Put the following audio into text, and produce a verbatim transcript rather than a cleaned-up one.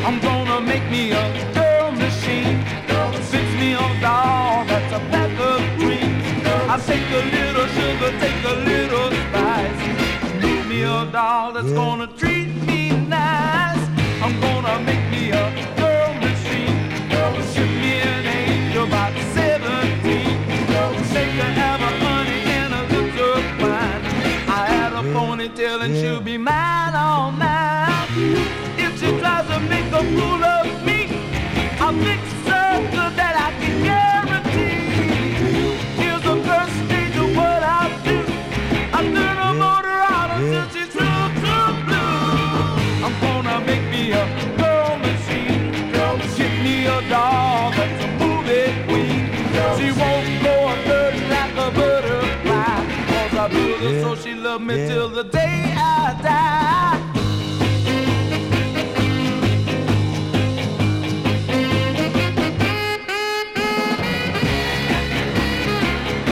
I'm gonna make me a girl machine. Fix me a doll that's a pack of dreams. I take a little sugar, take a little spice. Make me a doll that's gonna treat me nice. I'm gonna make me a girl machine. Ship me an angel about seventeen. Take her have a honey and a little wine. I had a ponytail and she'll be mine all night. If she tries to make a fool of me, I'll fix her so that I can guarantee. Here's the first stage of what I'll do. I turn her motor out until she's true to blue. I'm gonna make me a girl machine. Ship me a doll that's a movie queen. She won't go a bird like a butterfly. Cause I build her so she love me till the day I die.